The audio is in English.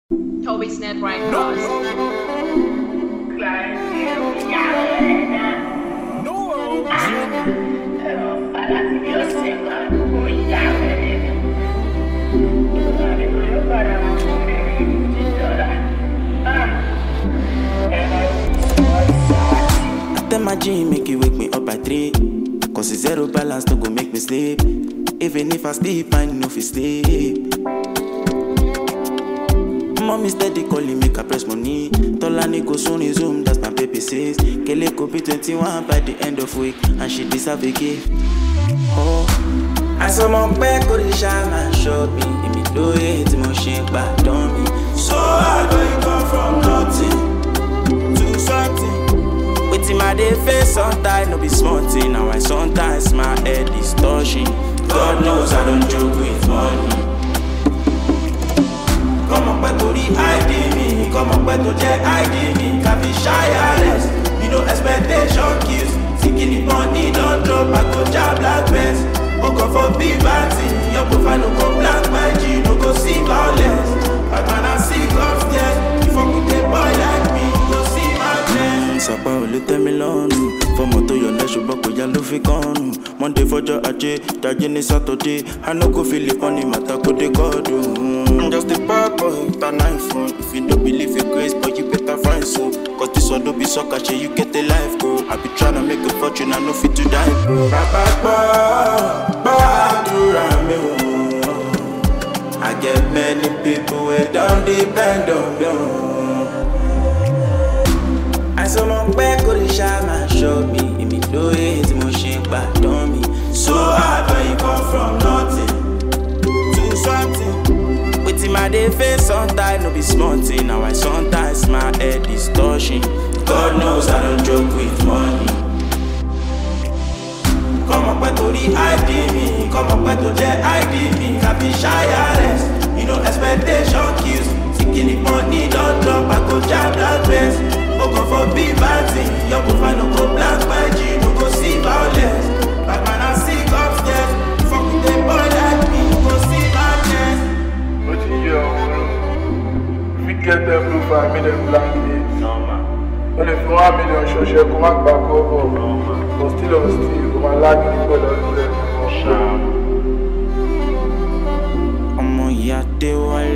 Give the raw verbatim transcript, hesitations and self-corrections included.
Toby Snap right cross. I tell my G make you wake me up at three. Cause it's zero balance to go make me sleep. Even if I sleep, I know if I sleep. Mommy steady calling me, I press money. Tolani go soon resume, that's my baby says. Kele could be twenty-one by the end of week, and she deserve a gift. Oh, I saw my back go the shine and show me. If me do it, my shake back on me. So hard when you come from nothing to something. Waiting my day face sometimes, no be small thing. Now I sometimes my head is touching. God knows I don't joke with money. Come on, back to the I D me. Come on, back to the I D me. Can be shireless. You know expectation kills. Thinking the money don't drop. I go job black best. Oh, go for big party. Your profile no go black my G. No go see violence. But man I see upstairs. You fuck with a boy like me. You go see my friends. Sapa ole tell me long. For moto your next show back with your love gone. Monday for your aje. Tajini Saturday. I no go feel it on the matter. Go de God. I'm just a bad boy with an iPhone. If you don't believe in grace, but you better find so. Cause this one don't be so catchy, you get a life, bro. I be tryna make a fortune, I know fit to die, bro. I get many people who don't depend on me. I saw my back go the shine and show me. If me do it, my shake back on me. So hard when you come from nothing to something. Waiting my day face sometimes, no be small thing. Now I sometimes my head is touching. God knows I don't joke with money. Come up to the I D me. Come up to the I D me. Can be shireless. You know expectation kills. Thinking the money don't drop. I go jam black best. Oh, go for big party. Your profile no go black my G. No go see violence. But man I see upstairs. Fuck with a boy like me. You go see violence. What you hear, if you get them blue for a million blankets, No man. well if you want a million show, she come back back over. No man. But still on still, come and lag in the ball and do them. Ọmọ ìyá dé wálé.